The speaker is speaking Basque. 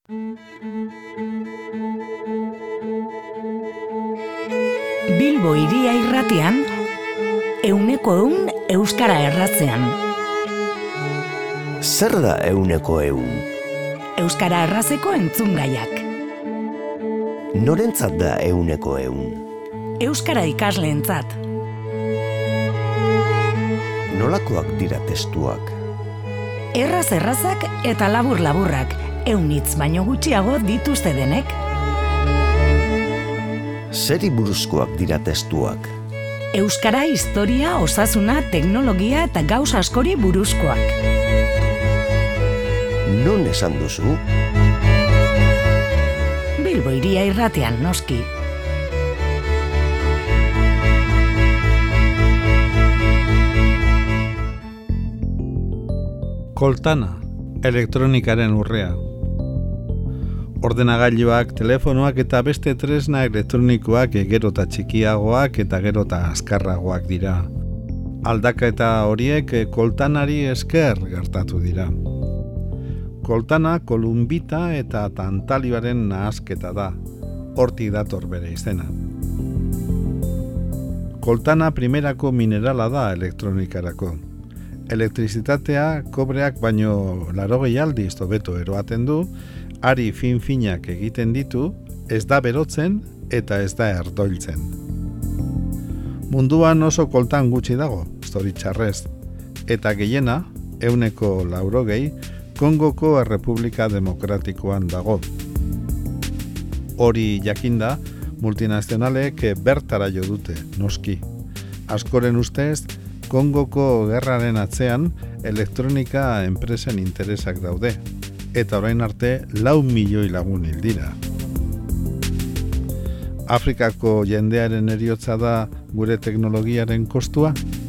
Bilbo Hiria Irratian, 100% euskara erratzean. Zer da 100%? Euskara errazeko entzungaiak. Norentzat da 100%? Euskara ikasleentzat. Nolakoak dira testuak? Errazak eta labur-laburrak, 100 hitz baino gutxiago dituzte denek. Zeri buruzkoak dira testuak? Euskara, historia, osasuna, teknologia eta gauza askori buruzkoak. Non esan duzu? Bilbo Hiria Irratian, noski. Koltana, elektronikaren urrea. Ordenagailuak, telefonoak eta beste tresna elektronikoak gero eta txikiagoak eta gero eta azkarragoak dira. Aldaketa horiek koltanari esker gertatu dira. Koltana kolumbita eta tantalioaren nahasketa da, hortik dator bere izena. Koltana primerako minerala da elektronikarako. Elektrizitatea kobreak baino 80 aldiz hobeto eroaten du, ari fin-finak egiten ditu, ez da berotzen eta ez da erdoiltzen. Munduan oso koltan gutxi dago, zoritxarrez, eta gehiena, 180, Kongoko Errepublika Demokratikoan dago. Hori jakinda, multinazionalek bertara jo dute, noski. Askoren ustez, Kongoko gerraren atzean elektronika enpresen interesak daude, eta orain arte 4 milioi lagun hil dira. Afrikako jendearen heriotza da gure teknologiaren kostua?